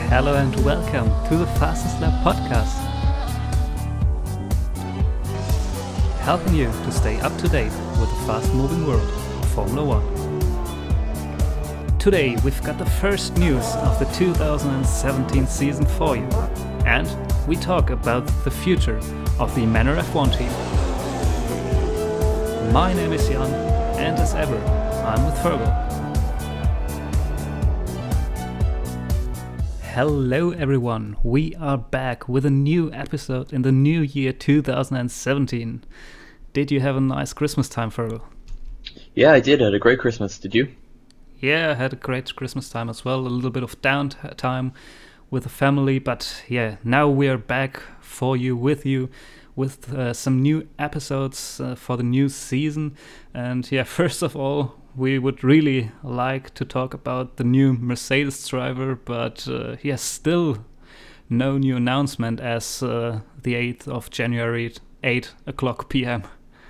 Hello and welcome to the Fastest Lap podcast, helping you to stay up to date with the fast-moving world of Formula One. Today we've got the first news of the 2017 season for you, and we talk about the future of the Manor F1 team. My name is Jan, and as ever, I'm with Fergal. Hello everyone, we are back with a new episode in the new year 2017. Did you have a nice Christmas time, Fergal? Yeah, I did. I had a great Christmas. Did you? Yeah, I had a great Christmas time as well. A little bit of downtime with the family, but yeah, now we are back for you with some new episodes for the new season. And yeah, first of all, we would really like to talk about the new Mercedes driver, but still no new announcement as the 8th of January, 8 o'clock p.m.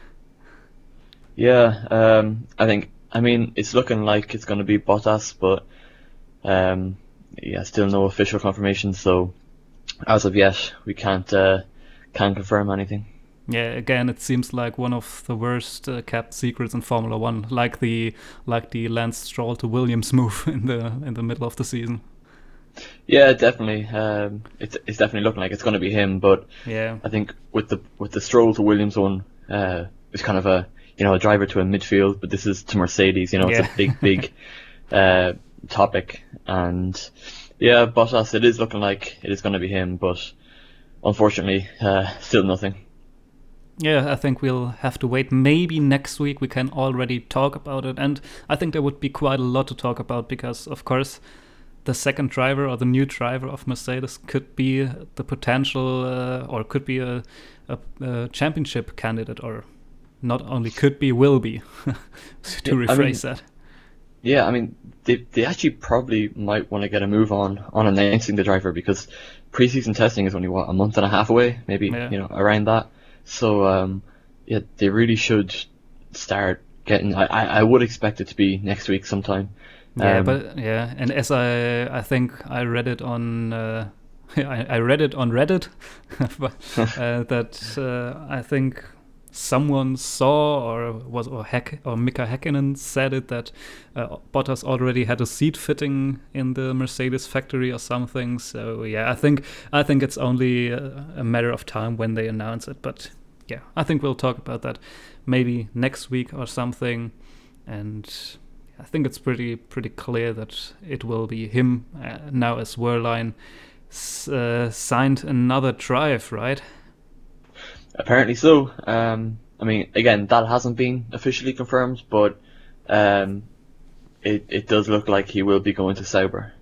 Yeah, I mean, it's looking like it's going to be Bottas, but still no official confirmation. So as of yet, we can't confirm anything. Yeah, again, it seems like one of the worst kept secrets in Formula One, like the Lance Stroll to Williams move in the middle of the season. Yeah, definitely. It's definitely looking like it's going to be him, but yeah, I think with the Stroll to Williams one, it's kind of a driver to a midfield, but this is to Mercedes. It's a big topic, and yeah, Bottas, it is looking like it is going to be him, but unfortunately, still nothing. Yeah, I think we'll have to wait. Maybe next week we can already talk about it. And I think there would be quite a lot to talk about because, of course, the second driver or the new driver of Mercedes could be the potential or could be a championship candidate, or not only could be, will be, to rephrase that. Yeah, I mean, they actually probably might want to get a move on announcing the driver because preseason testing is only, a month and a half away, maybe, around that. So, they really should start getting. I would expect it to be next week sometime. And as I think I read it on I read it on Reddit, that I think someone saw or Mika Häkkinen said it that Bottas already had a seat fitting in the Mercedes factory or something. So yeah, I think it's only a matter of time when they announce it. But yeah, I think we'll talk about that maybe next week or something. And I think it's pretty clear that it will be him now, as Wehrlein signed another drive, right? Apparently so. I mean, again, that hasn't been officially confirmed, but it does look like he will be going to Sauber.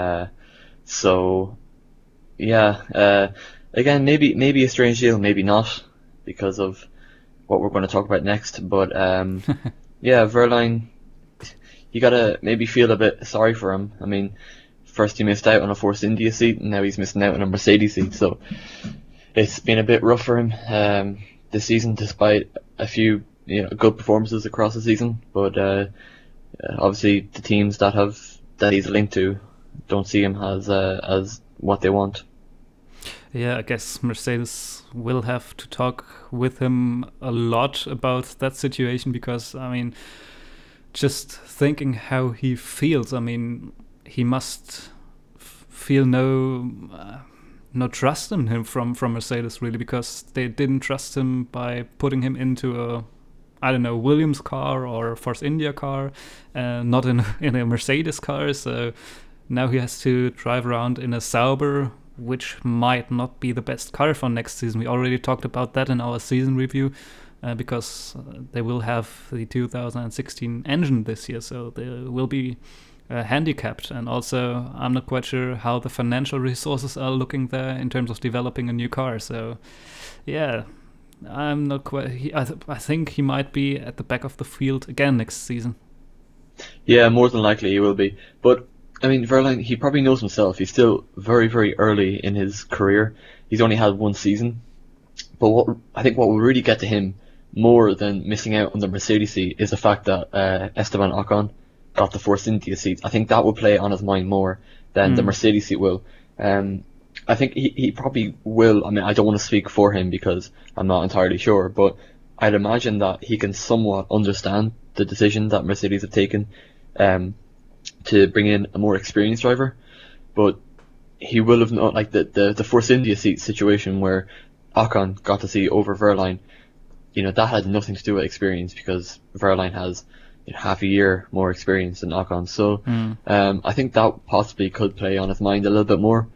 So yeah, again, maybe a strange deal, maybe not, because of what we're going to talk about next. But yeah, Wehrlein, you gotta maybe feel a bit sorry for him. I mean, first he missed out on a Force India seat, and now he's missing out on a Mercedes seat. So it's been a bit rough for him this season, despite a few good performances across the season. But obviously the teams that he's linked to don't see him as what they want. Yeah, I guess Mercedes will have to talk with him a lot about that situation because, I mean, just thinking how he feels, I mean, he must feel no trust in him from Mercedes, really, because they didn't trust him by putting him into a Williams car or a Force India car, not in a Mercedes car. So now he has to drive around in a Sauber, which might not be the best car for next season. We already talked about that in our season review, because they will have the 2016 engine this year, so they will be handicapped. And also, I'm not quite sure how the financial resources are looking there in terms of developing a new car. So yeah, I'm not quite. I think he might be at the back of the field again next season. Yeah, more than likely he will be. But I mean, Wehrlein, he probably knows himself. He's still very, very early in his career. He's only had one season. But I think what will really get to him more than missing out on the Mercedes seat is the fact that Esteban Ocon got the Force India seat. I think that will play on his mind more than the Mercedes seat will. I think he probably will. I mean, I don't want to speak for him because I'm not entirely sure, but I'd imagine that he can somewhat understand the decision that Mercedes have taken to bring in a more experienced driver. But he will have not, like the Force India seat situation where Ocon got to see over Verline. That had nothing to do with experience because Verline has half a year more experience than Ocon. So I think that possibly could play on his mind a little bit more.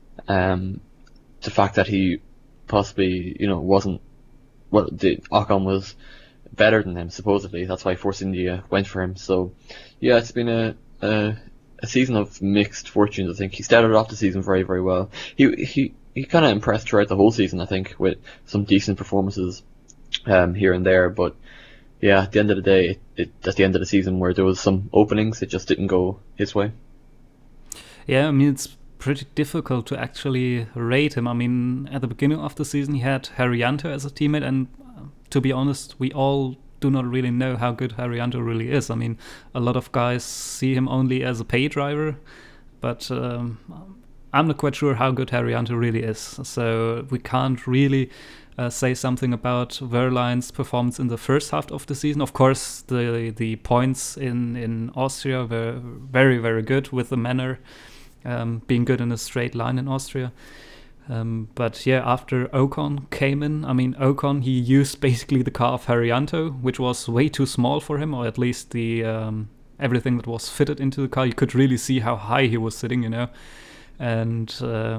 The fact that he possibly, wasn't, Ocon was better than him, supposedly. That's why Force India went for him. So, yeah, it's been a season of mixed fortunes, I think. He started off the season very, very well. He kind of impressed throughout the whole season, I think, with some decent performances here and there. But, yeah, at the end of the day, at the end of the season where there was some openings, it just didn't go his way. Yeah, I mean, it's pretty difficult to actually rate him. I mean, at the beginning of the season, he had Haryanto as a teammate, and to be honest, we all do not really know how good Haryanto really is. I mean, a lot of guys see him only as a pay driver, but I'm not quite sure how good Haryanto really is. So we can't really say something about Verline's performance in the first half of the season. Of course, the points in Austria were very, very good, with the Manor being good in a straight line in Austria. But yeah, after Ocon came in, I mean, Ocon, he used basically the car of Haryanto, which was way too small for him, or at least the everything that was fitted into the car. You could really see how high he was sitting, And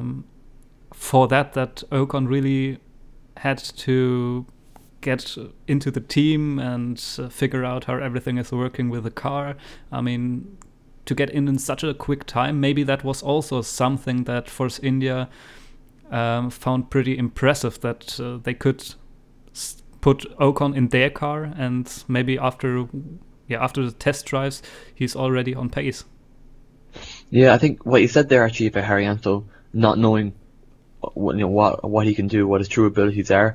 for that Ocon really had to get into the team and figure out how everything is working with the car. I mean, to get in such a quick time, maybe that was also something that Force India found pretty impressive, that they could put Ocon in their car, and maybe after the test drives, he's already on pace. Yeah, I think what you said there actually about Haryanto not knowing what he can do, what his true abilities are,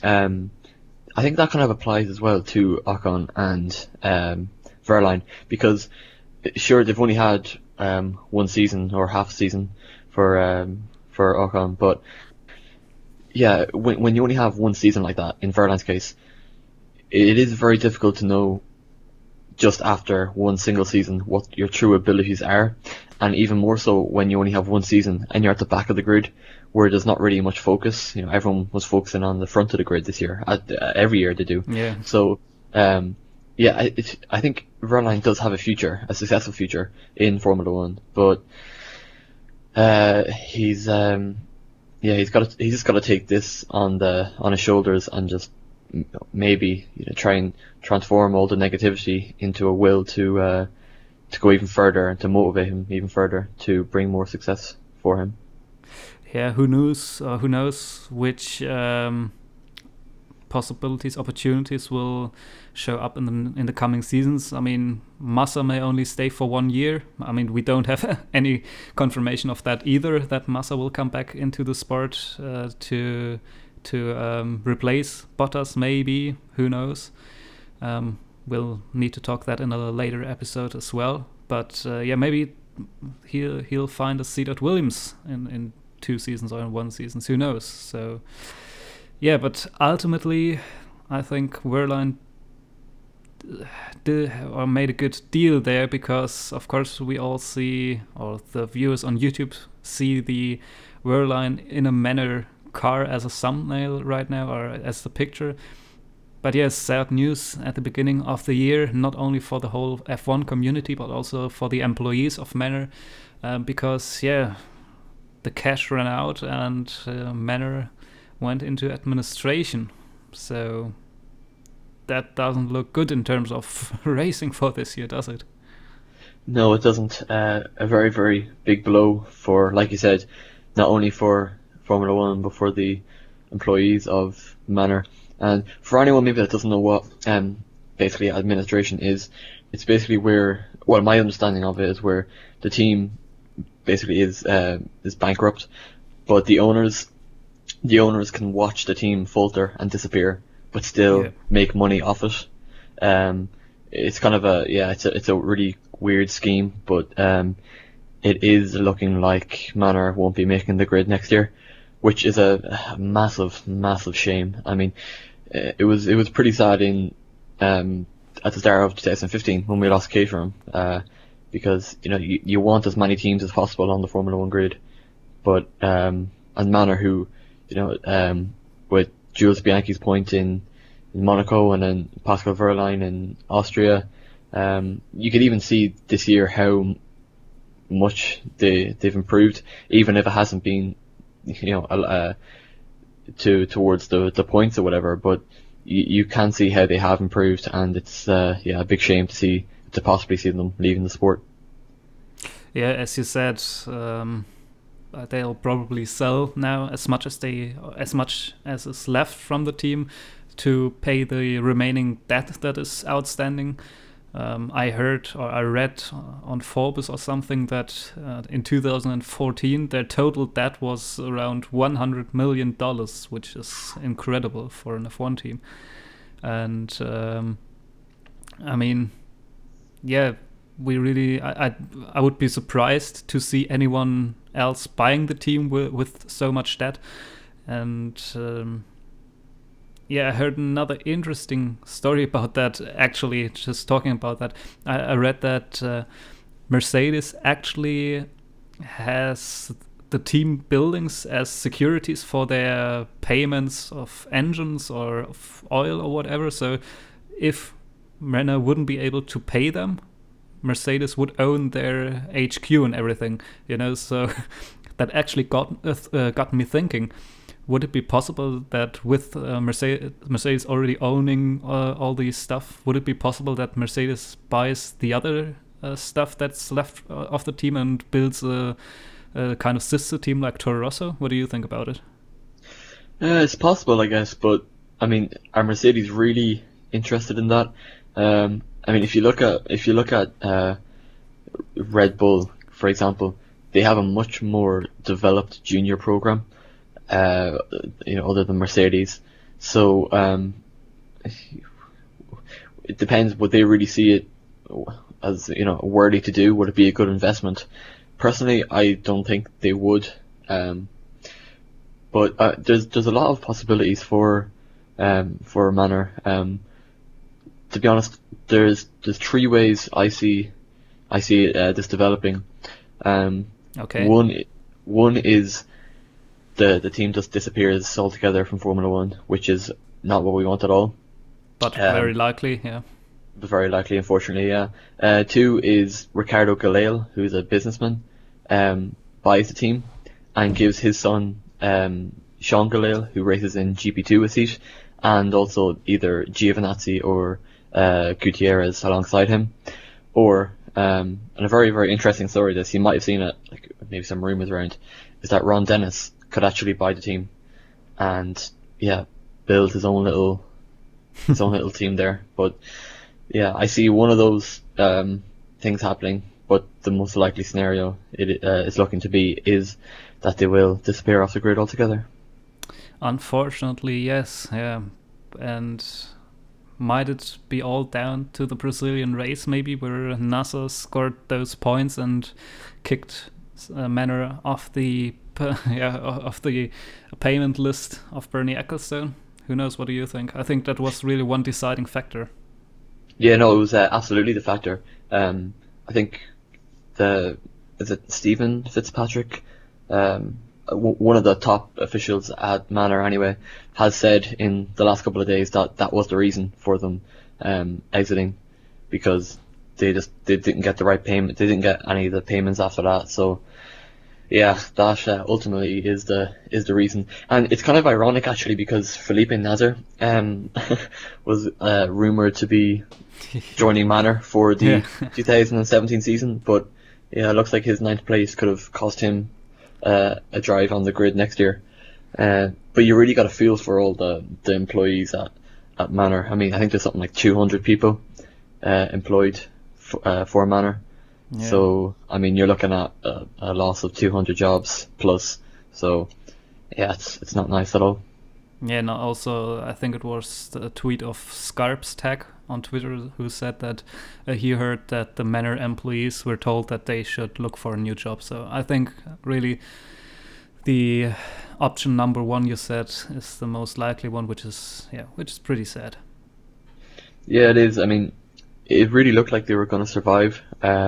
I think that kind of applies as well to Ocon and Verline, because sure, they've only had one season or half a season for Ocon, but yeah, when you only have one season like that, in Verline's case, it is very difficult to know just after one single season what your true abilities are, and even more so when you only have one season and you're at the back of the grid, where there's not really much focus. Everyone was focusing on the front of the grid this year. Every year they do. Yeah. So, yeah, I think Verline does have a successful future in Formula One, but he's just got to take this on his shoulders and just maybe try and transform all the negativity into a will to go even further and to motivate him even further to bring more success for him. Yeah, who knows which possibilities, opportunities will show up in the coming seasons. I mean, Massa may only stay for 1 year. I mean, we don't have any confirmation of that either, that Massa will come back into the sport to replace Bottas, maybe. Who knows? We'll need to talk that in a later episode as well. But yeah, maybe he'll find a seat at Williams in 2 seasons or in 1 season. Who knows? So yeah, but ultimately, I think Verline made a good deal there, because of course we all see, or the viewers on YouTube see, the Verline in a Manor car as a thumbnail right now, or as the picture. But yes, sad news at the beginning of the year, not only for the whole F1 community, but also for the employees of Manor, because yeah, the cash ran out and Manor went into administration. So that doesn't look good in terms of racing for this year, does it? No, it doesn't. A very, very big blow for, like you said, not only for Formula One, but for the employees of Manor. And for anyone maybe that doesn't know what basically administration is, it's basically where, well, my understanding of it is where the team basically is bankrupt, but the owners can watch the team falter and disappear, but still make money off it. It's kind of it's a really weird scheme, but it is looking like Manor won't be making the grid next year, which is a massive, massive shame. I mean, it was pretty sad at the start of 2015 when we lost Caterham, because you want as many teams as possible on the Formula One grid, but and Manor, who with Jules Bianchi's point in Monaco and then Pascal Wehrlein in Austria, you could even see this year how much they've improved, even if it hasn't been towards the points or whatever, but you can see how they have improved, and it's a big shame to possibly see them leaving the sport. Yeah, as you said, they'll probably sell now as much as is left from the team to pay the remaining debt that is outstanding. I heard or I read on Forbes or something that in 2014 their total debt was around $100 million, which is incredible for an F1 team. And I mean, yeah, I would be surprised to see anyone else buying the team with so much debt. And I heard another interesting story about that, actually, just talking about that. I read that Mercedes actually has the team buildings as securities for their payments of engines or of oil or whatever. So if Manor wouldn't be able to pay them, Mercedes would own their HQ and everything, so that actually got me thinking. Would it be possible that with Mercedes already owning all these stuff, would it be possible that Mercedes buys the other stuff that's left of the team and builds a kind of sister team like Toro Rosso? What do you think about it? It's possible, I guess, but I mean, are Mercedes really interested in that? I mean, if you look at Red Bull, for example, they have a much more developed junior program. Other than Mercedes. So it depends. Would they really see it as worthy to do? Would it be a good investment? Personally, I don't think they would. But there's a lot of possibilities for Manor. To be honest, there's three ways I see this developing. Okay. One is the team just disappears altogether from Formula One, which is not what we want at all. But very likely, yeah. Very likely, unfortunately, yeah. Two is Ricardo Galale, who's a businessman, buys the team and gives his son, Sean Galale, who races in GP2, a seat, and also either Giovinazzi or Gutierrez alongside him. Or, and a very, very interesting story, this, you might have seen it, like maybe some rumours around, is that Ron Dennis could actually buy the team and build his own little team there. But I see one of those things happening, but the most likely scenario it is looking to be is that they will disappear off the grid altogether. Unfortunately, yes, yeah. And might it be all down to the Brazilian race, maybe, where NASA scored those points and kicked Manor off the payment list of Bernie Ecclestone? Who knows? What do you think? I think that was really one deciding factor. Yeah, no, it was absolutely the factor. I think is it Stephen Fitzpatrick, one of the top officials at Manor anyway, has said in the last couple of days that was the reason for them exiting, because they didn't get the right payment. They didn't get any of the payments after that. So yeah, that ultimately is the reason. And it's kind of ironic actually, because Felipe Nasr was rumoured to be joining Manor for the 2017 season, but it looks like his 9th place could have cost him a drive on the grid next year. But you really got a feel for all the employees at Manor. I mean, I think there's something like 200 people employed for Manor. Yeah. So, I mean, you're looking at a loss of 200 jobs plus. So, yeah, it's not nice at all. Yeah, and also I think it was a tweet of Scarps Tech on Twitter who said that he heard that the Manor employees were told that they should look for a new job. So I think really the option number one you said is the most likely one, which is pretty sad. Yeah, it is. I mean, it really looked like they were going to survive,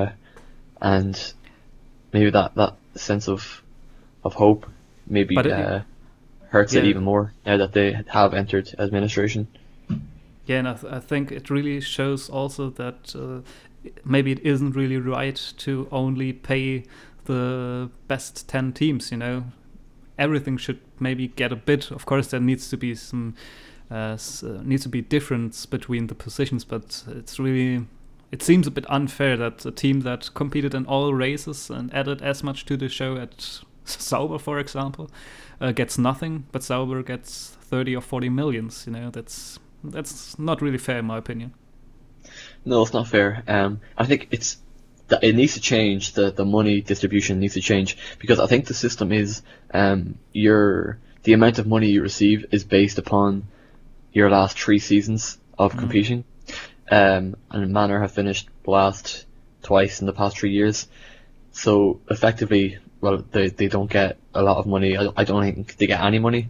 and maybe that sense of hope maybe hurts it even more now that they have entered administration. Yeah, and I think it really shows also that maybe it isn't really right to only pay the best 10 teams, you know. Everything should maybe get a bit. Of course, there needs to be some needs to be difference between the positions, but it seems a bit unfair that a team that competed in all races and added as much to the show at Sauber, for example, gets nothing, but Sauber gets 30 or 40 millions. You know, that's not really fair in my opinion. No, it's not fair. I think it needs to change. The money distribution needs to change, because I think the system is the amount of money you receive is based upon your last 3 seasons of competing. And Manor have finished last twice in the past 3 years. So effectively, well, they don't get a lot of money. I don't think they get any money.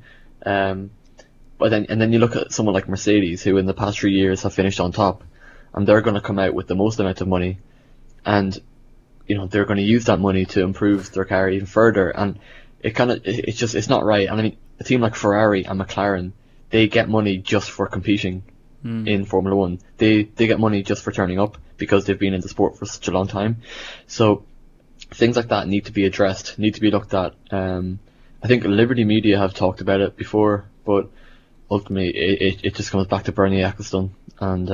But then you look at someone like Mercedes, who in the past 3 years have finished on top, and they're going to come out with the most amount of money, and they're going to use that money to improve their car even further. And it's not right. And I mean, a team like Ferrari and McLaren, they get money just for competing in Formula 1. They get money just for turning up because they've been in the sport for such a long time. So things like that need to be addressed, need to be looked at. I think Liberty Media have talked about it before, but ultimately it just comes back to Bernie Ecclestone. And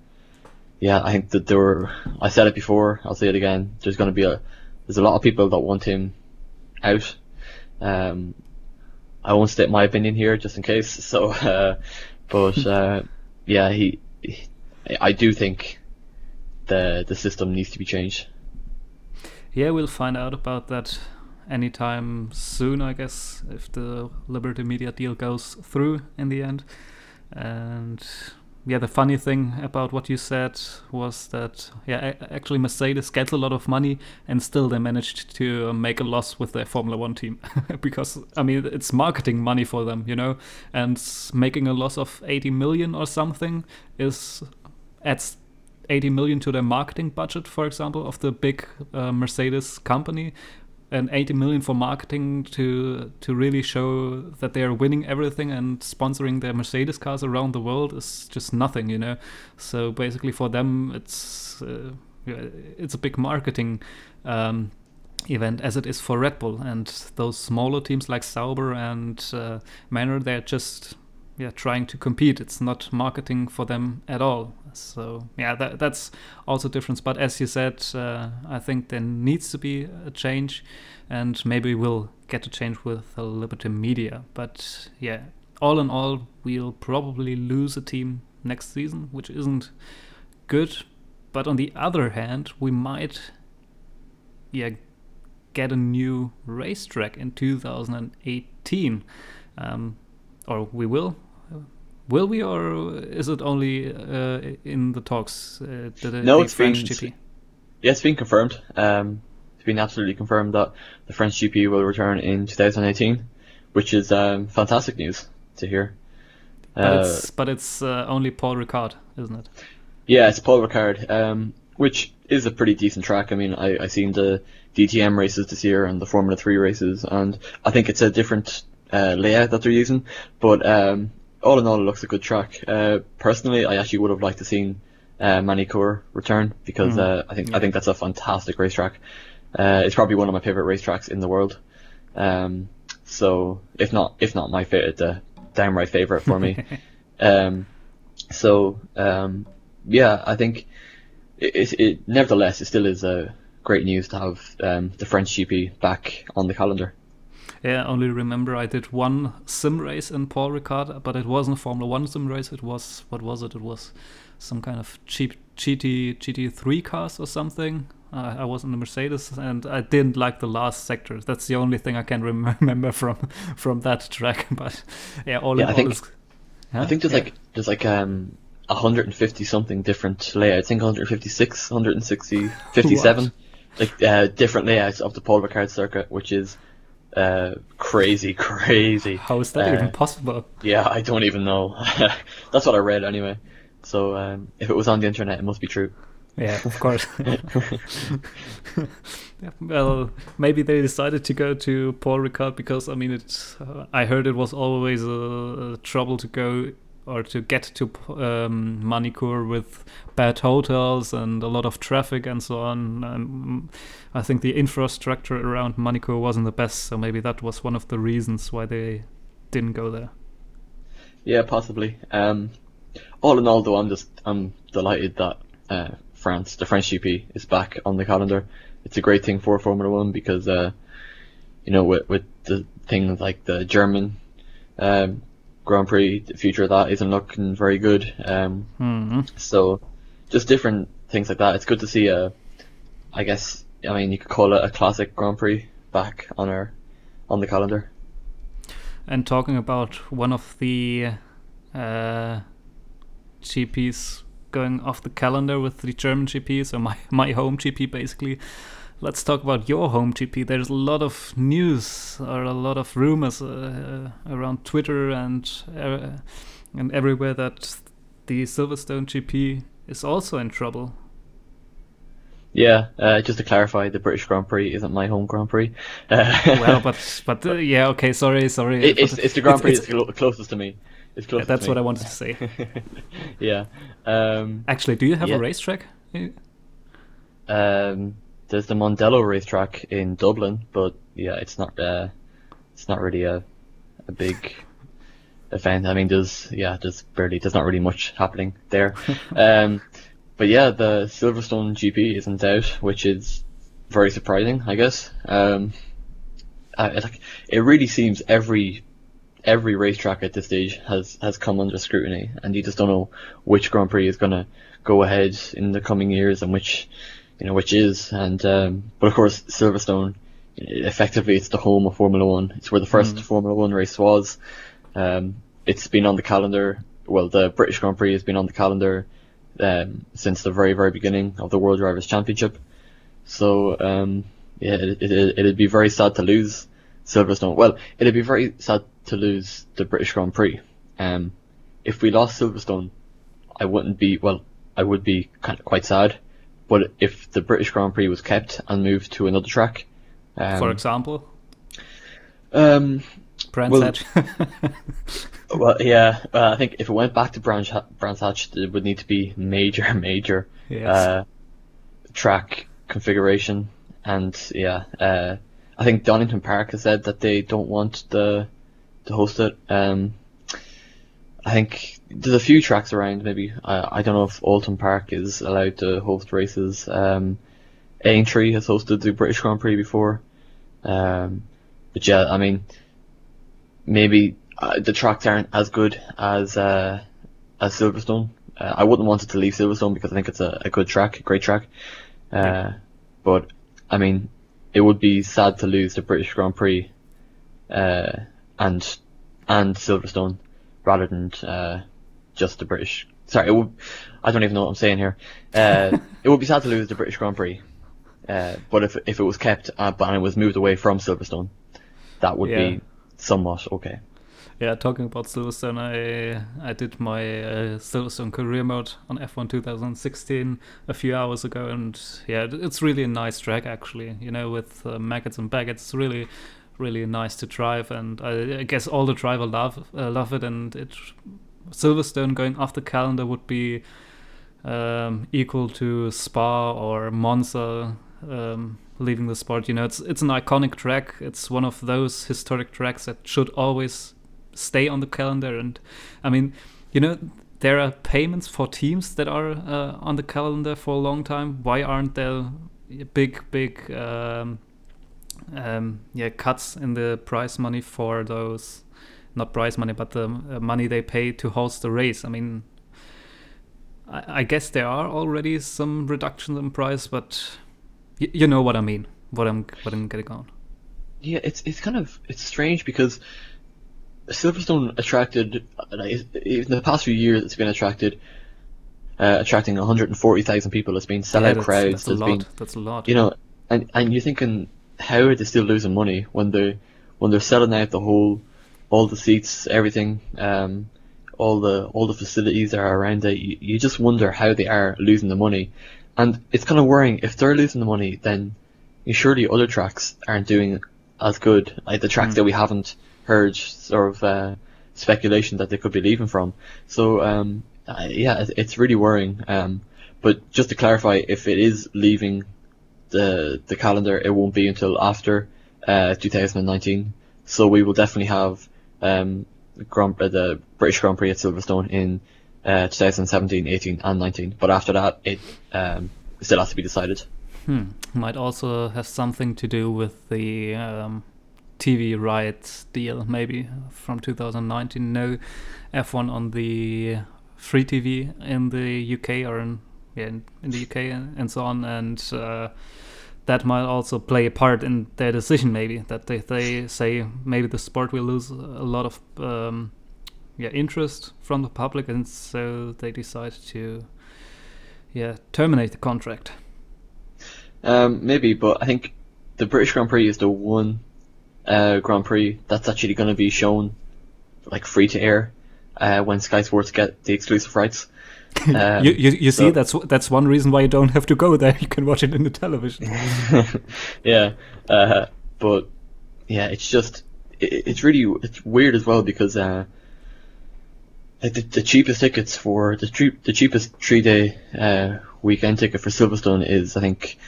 I think that I said it before, I'll say it again, there's a lot of people that want him out. I won't state my opinion here just in case. So, I do think the system needs to be changed. Yeah, we'll find out about that anytime soon, I guess, if the Liberty Media deal goes through in the end. And yeah, the funny thing about what you said was that, actually Mercedes gets a lot of money and still they managed to make a loss with their Formula 1 team. Because, I mean, it's marketing money for them, and making a loss of 80 million or something adds 80 million to their marketing budget, for example, of the big Mercedes company. And 80 million for marketing to really show that they are winning everything and sponsoring their Mercedes cars around the world is just nothing, So basically for them, it's a big marketing event, as it is for Red Bull. And those smaller teams like Sauber and Manor, they're just trying to compete. It's not marketing for them at all. So that's also a difference. But as you said, I think there needs to be a change, and maybe we'll get a change with Liberty Media. But all in all, we'll probably lose a team next season, which isn't good. But on the other hand, we might get a new racetrack in 2018, or we will. Will we, or is it only in the talks? No, it's French GP. Yeah, it's been confirmed. It's been absolutely confirmed that the French GP will return in 2018, which is fantastic news to hear. But it's only Paul Ricard, isn't it? Yeah, it's Paul Ricard, which is a pretty decent track. I mean, I seen the DTM races this year and the Formula 3 races, and I think it's a different layout that they're using, but all in all, it looks a good track. Personally, I actually would have liked to seen Manicourt return, because I think that's a fantastic racetrack. It's probably one of my favorite racetracks in the world. So if not my favorite, the downright favorite for me. I think it nevertheless, it still is great news to have the French GP back on the calendar. Yeah, I only remember I did one sim race in Paul Ricard, but it wasn't a Formula 1 sim race. It was, what was it? It was some kind of cheap GT3 cars or something. I was in the Mercedes, and I didn't like the last sector. That's the only thing I can remember from that track. But yeah, all in all, I think there's like 150 something different layouts. I think 156, 160, 57, like different layouts of the Paul Ricard circuit, which is crazy. How is that even possible? Yeah, I don't even know. That's what I read anyway. So if it was on the internet, it must be true. Yeah, of course. Well, maybe they decided to go to Paul Ricard because, I mean, I heard it was always a trouble to go or to get to Manicourt with bad hotels and a lot of traffic and so on. I think the infrastructure around Manicourt wasn't the best, so maybe that was one of the reasons why they didn't go there. Yeah, possibly. All in all, though, I'm delighted that the French GP is back on the calendar. It's a great thing for Formula One because, with the things like the German Grand Prix, the future of that isn't looking very good. So, just different things like that. It's good to see you could call it a classic Grand Prix back on the calendar. And talking about one of the GPs going off the calendar with the German GP, so my home GP basically. Let's talk about your home GP. There's a lot of news or a lot of rumors around Twitter and everywhere that the Silverstone GP is also in trouble. Yeah, just to clarify, the British Grand Prix isn't my home Grand Prix. Well, but yeah, okay, sorry. It's the Grand Prix that's closest to me. That's what I wanted to say. Yeah. Actually, do you have a racetrack? There's the Mondello racetrack in Dublin, but yeah, it's not really a big event. I mean, there's not really much happening there. But yeah, the Silverstone GP isn't out, which is very surprising, I guess. It really seems every racetrack at this stage has come under scrutiny, and you just don't know which Grand Prix is going to go ahead in the coming years and which is. And but of course, Silverstone, effectively, it's the home of Formula One. It's where the first Formula One race was. It's been on the calendar. Well, the British Grand Prix has been on the calendar since the very, very beginning of the World Drivers' Championship. So it'd be very sad to lose Silverstone. Well, it'd be very sad to lose the British Grand Prix. If we lost Silverstone, I would be kind of quite sad. But if the British Grand Prix was kept and moved to another track, for example, Brands Hatch. Well, yeah, I think if it went back to Brands Hatch, it would need to be major track configuration, and I think Donington Park has said that they don't want to host it. I think there's a few tracks around. Maybe I don't know if Oulton Park is allowed to host races. Aintree has hosted the British Grand Prix before, but yeah, I mean, maybe the tracks aren't as good as Silverstone. I wouldn't want it to leave Silverstone because I think it's a good track, a great track. But I mean, it would be sad to lose the British Grand Prix and Silverstone rather than just the British. Sorry, I don't even know what I'm saying here. It would be sad to lose the British Grand Prix, but if it was kept and it was moved away from Silverstone, that would be somewhat okay. Yeah, talking about Silverstone, I did my Silverstone career mode on F1 2016 a few hours ago, and yeah, it's really a nice track actually. With maggots and baggets, it's really, really nice to drive, and I guess all the drivers love it. And Silverstone going off the calendar would be equal to Spa or Monza leaving the sport. It's an iconic track. It's one of those historic tracks that should always stay on the calendar. And I mean, there are payments for teams that are on the calendar for a long time. Why aren't there big cuts in the prize money for those, not prize money, but the money they pay to host the race? I mean, I guess there are already some reductions in price, but you know what I mean. What I'm getting on. Yeah, it's strange because Silverstone attracted, in the past few years, it's been attracting 140,000 people. It's been Yeah, sellout crowds. that's a There's been, lot. That's a lot. you know, and you're thinking, how are they still losing money when they're selling out all the seats, everything, all the facilities that are around it. You just wonder how they are losing the money, and it's kind of worrying. If they're losing the money, then surely other tracks aren't doing as good, like the tracks that we haven't heard sort of speculation that they could be leaving from. So yeah, it's really worrying. But just to clarify, if it is leaving the calendar, it won't be until after 2019. So we will definitely have the British Grand Prix at Silverstone in 2017, 18 and 19. But after that, it still has to be decided. Might also have something to do with the TV rights deal, maybe from 2019. No F1 on the free TV in the UK or in the UK and so on, and that might also play a part in their decision. Maybe that they say maybe the sport will lose a lot of interest from the public, and so they decide to terminate the contract. Maybe, but I think the British Grand Prix is the one Grand Prix that's actually going to be shown like free to air when Sky Sports get the exclusive rights. You see, that's one reason why you don't have to go there. You can watch it in the television. Yeah, but yeah, it's just it's weird as well because the cheapest tickets for the cheapest 3-day weekend ticket for Silverstone is, I think,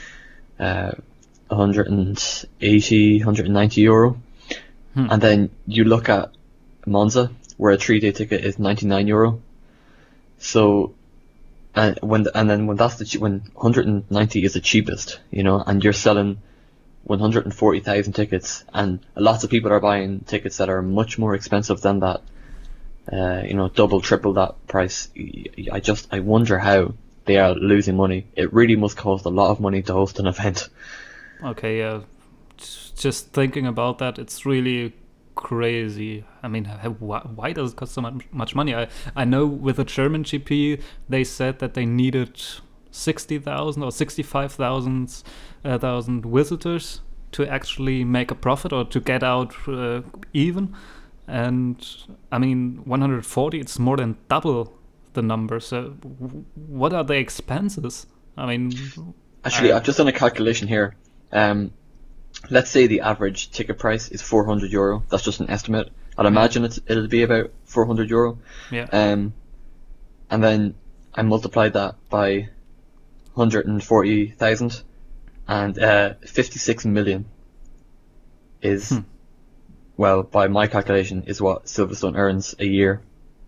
180, 190 euro. And then you look at Monza, where a 3-day ticket is 99 euro. So, when 190 is the cheapest, and you're selling 140,000 tickets, and lots of people are buying tickets that are much more expensive than that, double, triple that price. I wonder how they are losing money. It really must cost a lot of money to host an event. Okay, yeah. Just thinking about that, it's really crazy. I mean, why does it cost so much money? I know with the German GP, they said that they needed 60,000 or 65,000 visitors to actually make a profit or to get out even. And I mean, 140, it's more than double the number. So what are the expenses? I mean, actually, I've just done a calculation here. Let's say the average ticket price is 400 euro. That's just an estimate. I'd imagine it'll be about 400 euro. Yeah. And then I multiplied that by 140,000, and 56 million is, well, by my calculation, is what Silverstone earns a year.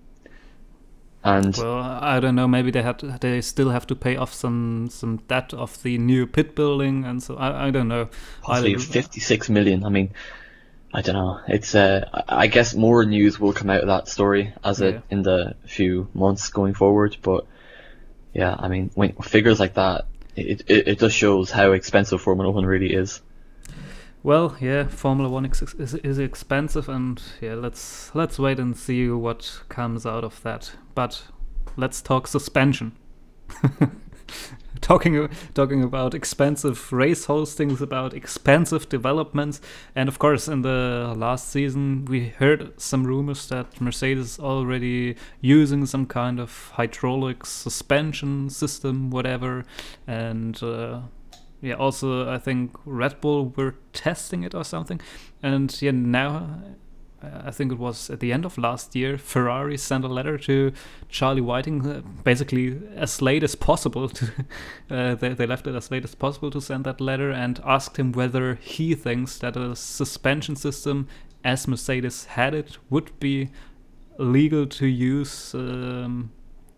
And well, I don't know. Maybe they still have to pay off some debt of the new pit building, and so I don't know. Possibly 56 million. I mean, I don't know. It's I guess more news will come out of that story in the few months going forward. But yeah, I mean, when figures like that, it just shows how expensive Formula One really is. Well, yeah, Formula One is expensive, and yeah, let's wait and see what comes out of that. But let's talk suspension. Talking about expensive race hostings, about expensive developments, and of course, in the last season, we heard some rumors that Mercedes is already using some kind of hydraulic suspension system, whatever, and. Yeah, also I think Red Bull were testing it or something, and yeah, now I think it was at the end of last year, Ferrari sent a letter to Charlie Whiting, basically as late as possible. They left it as late as possible to send that letter and asked him whether he thinks that a suspension system, as Mercedes had it, would be legal to use in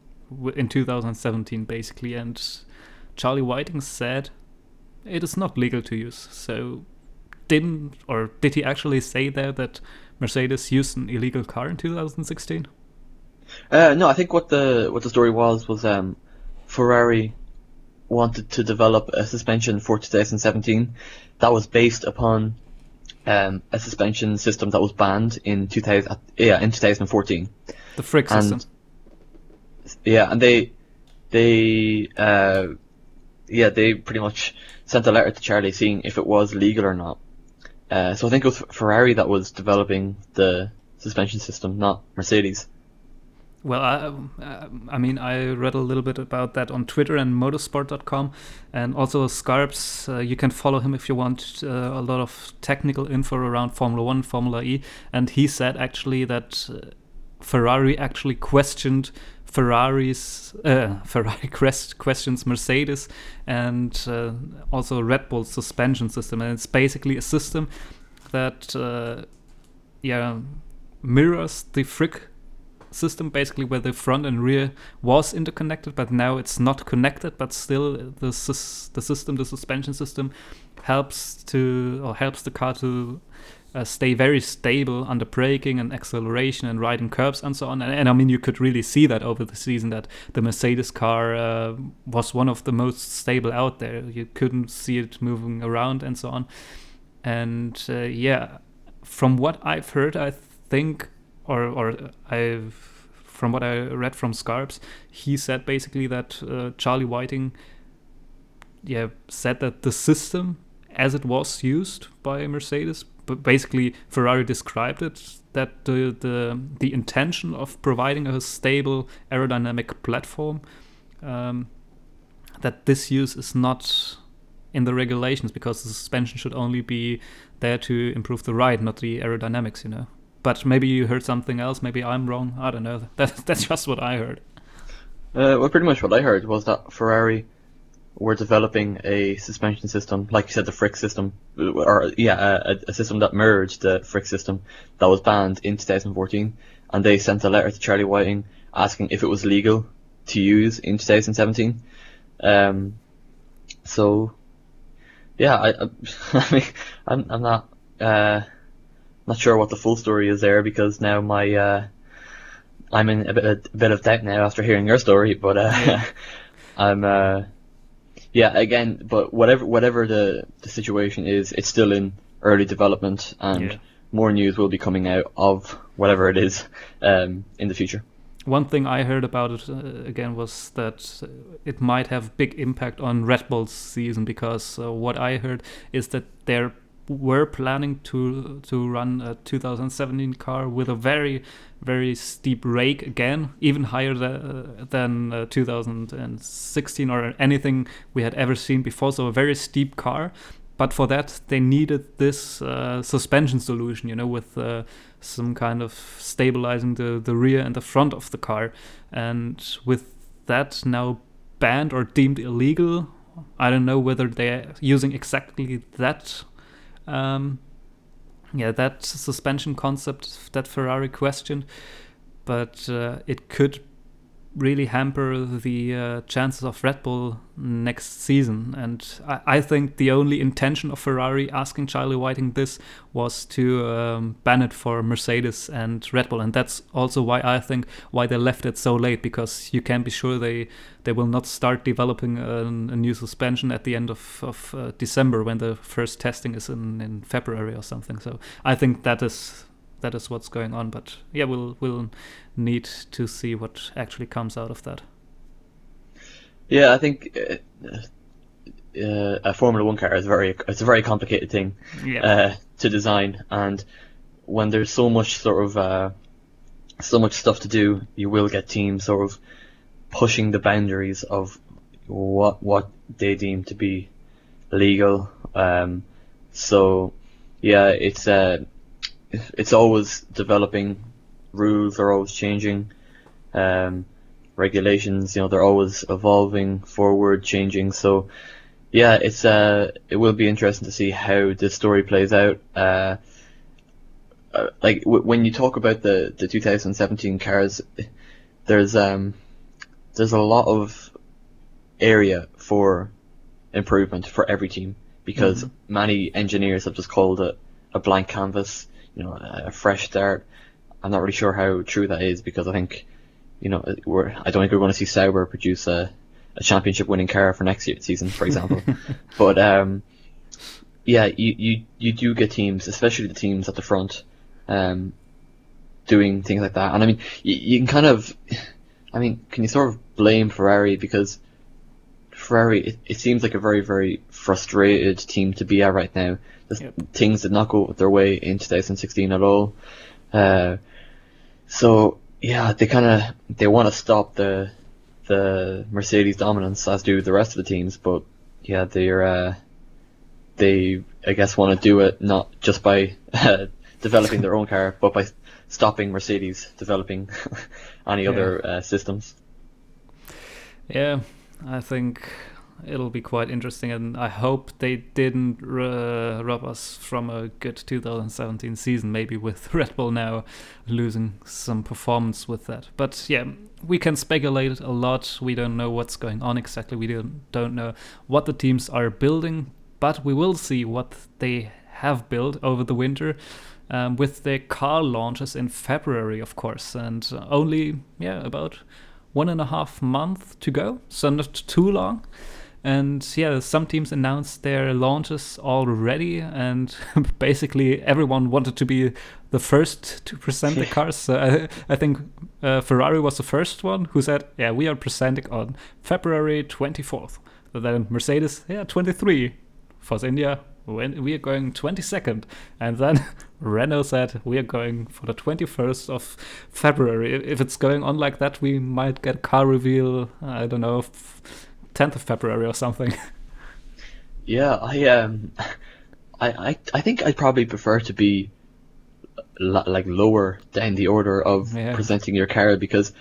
2017, basically. And Charlie Whiting said it is not legal to use. So did he actually say there that Mercedes used an illegal car in 2016? No, I think what the story was Ferrari wanted to develop a suspension for 2017 that was based upon a suspension system that was banned in 2014. The Frick system. And they pretty much sent a letter to Charlie seeing if it was legal or not. So I think it was Ferrari that was developing the suspension system, not Mercedes. Well, I mean, I read a little bit about that on Twitter and motorsport.com, and also Scarps. You can follow him if you want a lot of technical info around Formula 1, Formula E. And he said actually that Ferrari actually questioned Ferrari questions Mercedes and also Red Bull's suspension system. And it's basically a system that mirrors the Frick system, basically, where the front and rear was interconnected, but now it's not connected, but still the suspension system helps the car to stay very stable under braking and acceleration and riding curves and so on. And I mean, you could really see that over the season, that the Mercedes car was one of the most stable out there. You couldn't see it moving around and so on. And from what I've heard, I think from what I read from Scarps, he said basically that Charlie Whiting said that the system as it was used by Mercedes, but basically Ferrari described it, that the intention of providing a stable aerodynamic platform, that this use is not in the regulations, because the suspension should only be there to improve the ride, not the aerodynamics, But maybe you heard something else. Maybe I'm wrong. I don't know. That's just what I heard. Well, pretty much what I heard was that Ferrari were developing a suspension system, like you said, the Frick system, a system that merged the Frick system that was banned in 2014, and they sent a letter to Charlie Whiting asking if it was legal to use in 2017. I mean, I'm not. Not sure what the full story is there, because now I'm in a bit of doubt now after hearing your story. But but whatever the situation is, it's still in early development, and more news will be coming out of whatever it is in the future. One thing I heard about it again was that it might have big impact on Red Bull's season, because what I heard is that they're were planning to run a 2017 car with a very, very steep rake again, even higher than 2016 or anything we had ever seen before. So a very steep car. But for that, they needed this suspension solution, with some kind of stabilizing the rear and the front of the car. And with that now banned or deemed illegal, I don't know whether they're using exactly that that suspension concept that Ferrari questioned, but it could really hamper the chances of Red Bull next season. And I think the only intention of Ferrari asking Charlie Whiting this was to ban it for Mercedes and Red Bull. And that's also why they left it so late, because you can be sure they will not start developing a new suspension at the end of December, when the first testing is in February or something. So I think that is what's going on. But we'll need to see what actually comes out of that. Yeah, I think a Formula 1 car is a very complicated thing to design, and when there's so much so much stuff to do, you will get teams sort of pushing the boundaries of what they deem to be legal. It's always developing. Rules are always changing. Regulations, they're always evolving, forward, changing. So, it will be interesting to see how this story plays out. When you talk about the 2017 cars, there's a lot of area for improvement for every team, because many engineers have just called it a blank canvas, a fresh start. I'm not really sure how true that is, because I think, I don't think we're going to see Sauber produce a a championship winning car for next season, for example. But yeah, you do get teams, especially the teams at the front, doing things like that. And I mean, you can kind of, I mean, can you sort of blame Ferrari, because Ferrari, it seems like a very, very frustrated team to be at right now. Things did not go their way in 2016 at all. So yeah, they want to stop the Mercedes dominance, as do the rest of the teams. But yeah, they I guess want to do it not just by developing their own car, but by stopping Mercedes developing any other systems. Yeah, I think it'll be quite interesting, and I hope they didn't rob us from a good 2017 season, maybe with Red Bull now losing some performance with that. But yeah, we can speculate a lot. We don't know what's going on exactly. We don't know what the teams are building, but we will see what they have built over the winter, with their car launches in February, of course, and only about 1.5 months to go, so not too long. And yeah, some teams announced their launches already, and basically everyone wanted to be the first to present the cars. So I think Ferrari was the first one who said, yeah, we are presenting on February 24th. So then Mercedes, 23. Force India, when we are going 22nd. And then Renault said, we are going for the 21st of February. If it's going on like that, we might get car reveal, I don't know, 10th of February or something. Yeah, I think I'd probably prefer to be like lower down the order of presenting your car, because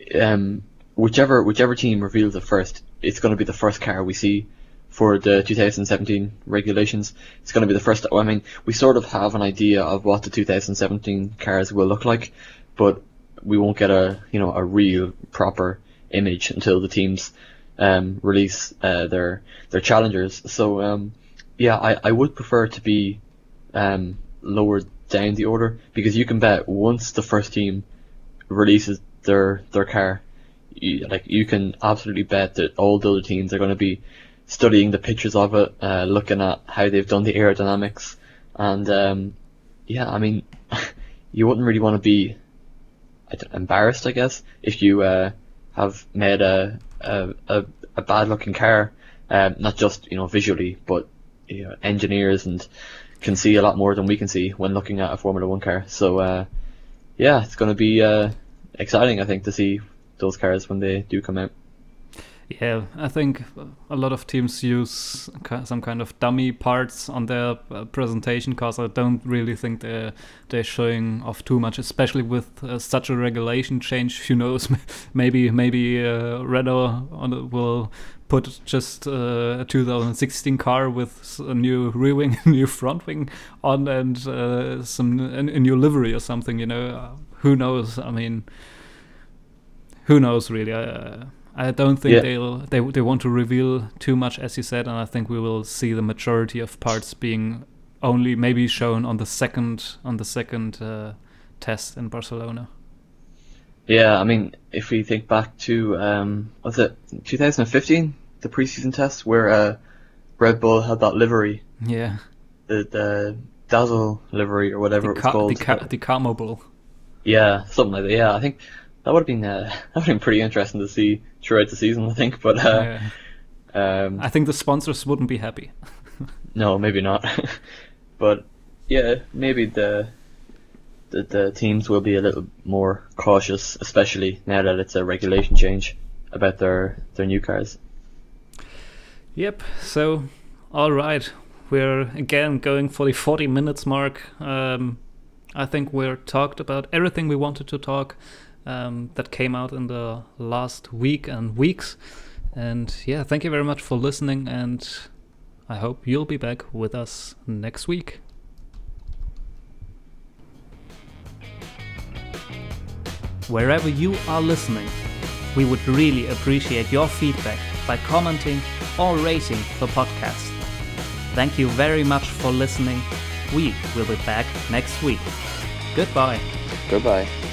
whichever team reveals it first, it's going to be the first car we see for the 2017 regulations. It's going to be the first. I mean, we sort of have an idea of what the 2017 cars will look like, but we won't get a real proper image until the teams release their challengers. So I would prefer to be lower down the order, because you can bet once the first team releases their car, you can absolutely bet that all the other teams are going to be studying the pictures of it, looking at how they've done the aerodynamics, and I mean, you wouldn't really want to be embarrassed, I guess, if you have made a bad looking car, not just visually, but engineers and can see a lot more than we can see when looking at a Formula One car. So it's going to be exciting, I think, to see those cars when they do come out. Yeah, I think a lot of teams use some kind of dummy parts on their presentation, because I don't really think they're showing off too much, especially with such a regulation change. Who knows? maybe Renault will put just a 2016 car with a new rear wing, new front wing on, and a new livery or something. Who knows? I mean, who knows really? I don't think they want to reveal too much, as you said, and I think we will see the majority of parts being only maybe shown on the second test in Barcelona. Yeah, I mean, if we think back to was it 2015, the preseason test where Red Bull had that livery, the Dazzle livery or whatever it was called, the Carmobile. Yeah, something like that. Yeah, I think that would have been pretty interesting to see throughout the season, I think. But I think the sponsors wouldn't be happy. No, maybe not. But yeah, maybe the teams will be a little more cautious, especially now that it's a regulation change about their new cars. Yep. So, all right, we're again going for the 40 minutes mark. I think we're talked about everything we wanted to talk. That came out in the last week and weeks. And yeah, thank you very much for listening, and I hope you'll be back with us next week. Wherever you are listening, we would really appreciate your feedback by commenting or rating the podcast. Thank you very much for listening. We will be back next week. Goodbye. Goodbye.